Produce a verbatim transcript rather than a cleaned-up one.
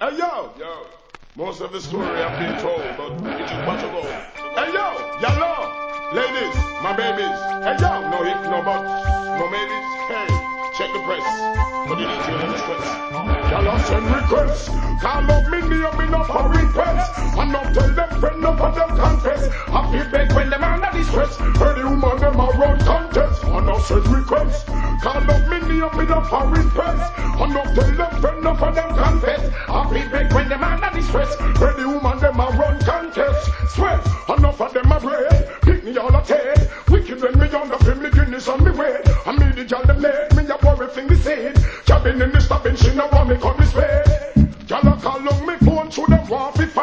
Hey yo, yo. Most of the story I've been told, but it is possible. Hey yo, yellow, ladies, my babies. Hey yo, no if, no buts, no maybes. Hey, check the press for the detail and the stress. Y'all send requests. Call up me name, me no for request. And not tell them friend, no for them confess. Happy beg when them under distress. Heard the woman them a run contest. And not send requests. Call up me name, me no for request. And not tell them friend, no for them confess. Happy beg when them under distress. Heard the woman them a run contest. Sweat, enough of them a bread. Pick me all a tail. Wicked when me on the film, me Guinness on me way. I me the girl them late, me a worry thing the seed. Cabin in the stopping shit.